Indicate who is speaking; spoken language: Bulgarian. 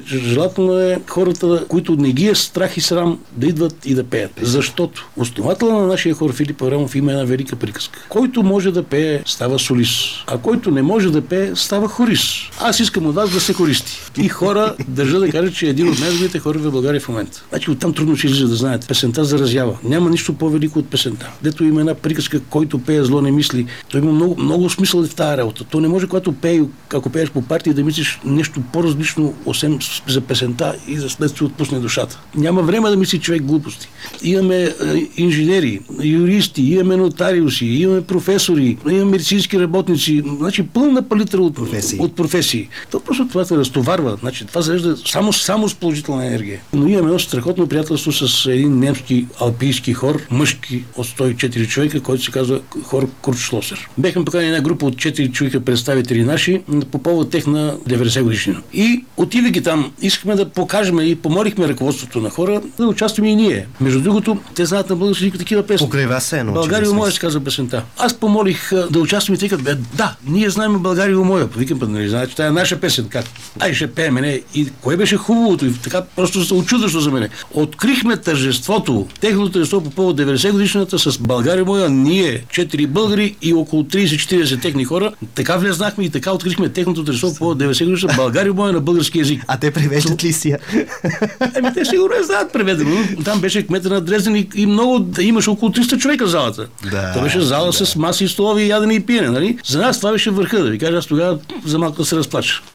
Speaker 1: желателно е хората, които не ги е страх и срам, да идват и да пеят. Защото основателът на нашия хор Филип Аврамов има една велика приказка. Който може да пее, става солист. А който не може да пее, става хорист. Аз искам от вас да сте хористи. И хора, държа да кажа, че е един от най-добрите хора в България в момента. Значи оттам трудно ще излиза да знаете. Песента заразява. Няма нищо по-велико от песента. Дето има една приказка, който пее зло не мисли. Той има много, много смисъл в тази работа. То не може, когато пее, ако пееш по партия, да мислиш нещо по-различно, освен за песента и за следствие отпусне душата. Няма време да мисли човек глупости. Имаме инженери, юристи, имаме нотариуси, имаме професори, имаме медицински работници. Значи пълна палитра от професии. То просто това се разтоварва. Значи това зарежда само с положителна енергия. Но имаме едно страхотно приятелство с един немски алпийски хор, мъжки от 104 човека, който се казва хор Куртшлосер. Бехме поканени една група от 4 човека представители наши по повод техна 90 годишнина. И отивайки там, искахме да покажем и помолихме ръководството на хора да участваме и ние. Между другото, те знаят на български такива песни.
Speaker 2: Покрай вас е,
Speaker 1: България моя се казва песента. Аз помолих да участваме и тъй като да, ние знаем България моя. Викам, нали, знаете, това е наша песен. Как? Ай, ще пеем, не. И кое беше хубавото? И така просто се очудващо за мене. Открихме тържеството, техното тържество по повод 90 годишната с България моя, ние, 4 българи и около 30-40 техни хора. Така влезнахме и така открихме техното тържество по повод 90 годишната България моя на български език.
Speaker 2: А те превеждат ли си я?
Speaker 1: Те сигурно не знаят преведено. Там беше кмета на Дрезден и много, имаше около 300 човека в залата. Това беше зала с маси, столови, ядене и пиене. Нали? За нас това беше върха, да ви кажа, аз тогава за малко да се разплача.